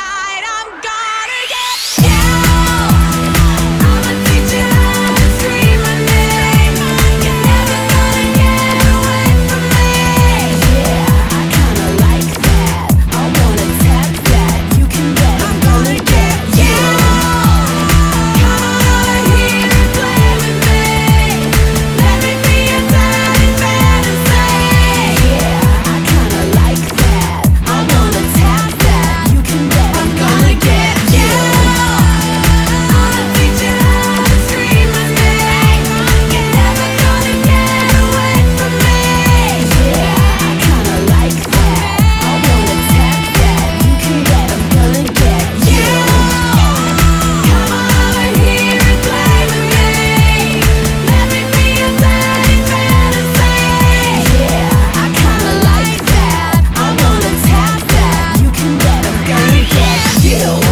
tonight I'm gonna get you. I'ma teach you how to scream my name. You're never gonna get away from me. Yeah, I kinda like that. I wanna tap that. You can bet I'm gonna get you. Come over here and play with me. Let me be your tiny fantasy. Yeah, I kinda like that. I wanna tap that. You can bet I'm gonna get you. I'ma teach you how to scream my name. You're never gonna get away from me. Yeah, I kinda like that. I wanna tap that. You can bet I'm gonna get you. Come over here and play with me. Let me be your tiny fantasy. Yeah, I kinda like that. I wanna tap that. You can bet I'm gonna get you.